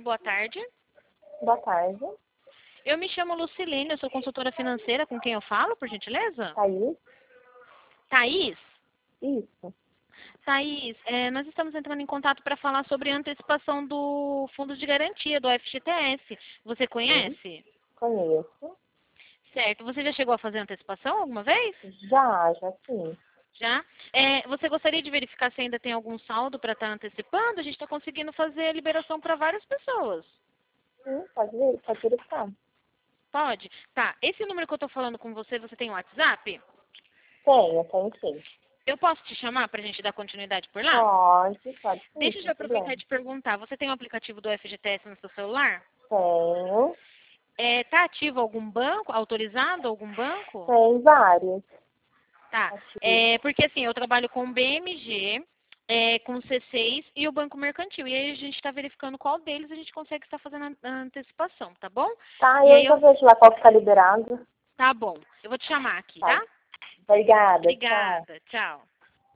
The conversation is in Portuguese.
boa tarde. Boa tarde. Eu me chamo Lucilene, eu sou consultora financeira. Com quem eu falo, por gentileza? Thaís? Thaís? Isso. Thaís, nós estamos entrando em contato para falar sobre a antecipação do Fundo de Garantia, do FGTS. Você conhece? Conheço. Certo. Você já chegou a fazer antecipação alguma vez? Já sim. Já? Você gostaria de verificar se ainda tem algum saldo para estar antecipando? A gente está conseguindo fazer a liberação para várias pessoas. Sim, pode ver, pode verificar. Pode? Tá. Esse número que eu estou falando com você, você tem WhatsApp? Tenho sim. Eu posso te chamar para a gente dar continuidade por lá? Pode sim, Deixa eu sem já aproveitar problema. e te perguntar. Você tem o aplicativo do FGTS no seu celular? Tenho. Tá ativo algum banco? Autorizado algum banco? Tem vários. Tá. Ativos. Porque assim, eu trabalho com o BMG, com o C6 e o Banco Mercantil. E aí a gente está verificando qual deles a gente consegue estar fazendo a antecipação, tá bom? Tá, E aí eu já vejo lá qual que tá liberado. Tá bom. Eu vou te chamar aqui, Tá. tá? Obrigada, tchau. Obrigada. Tchau.